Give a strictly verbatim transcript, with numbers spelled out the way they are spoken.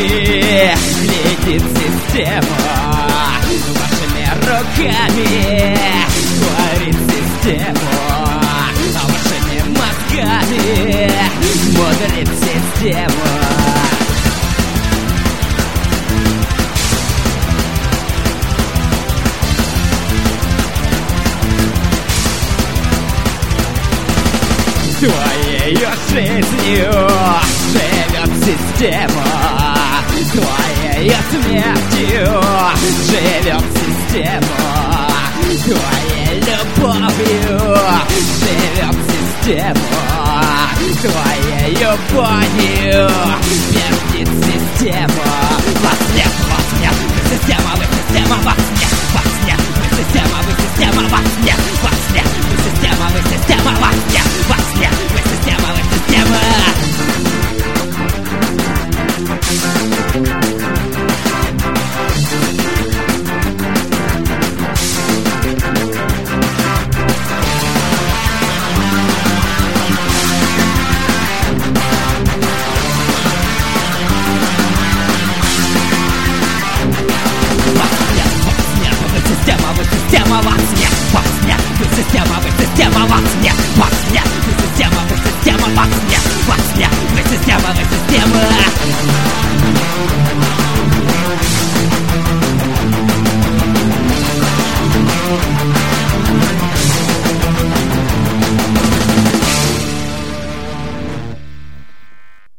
руками летит система, вашими руками творит систему, вашими мозгами мудрит система. Твоей жизнью живет система, твоей смертью живет система, твоей любовью живет система, твоей болью пердит система. Вас нет, вас нет, вы система, вы система, вас нет, вас нет, вы система, вы система, вас нет, вас нет, вы система, вы система, вас нет, вас нет, вы система, вы система.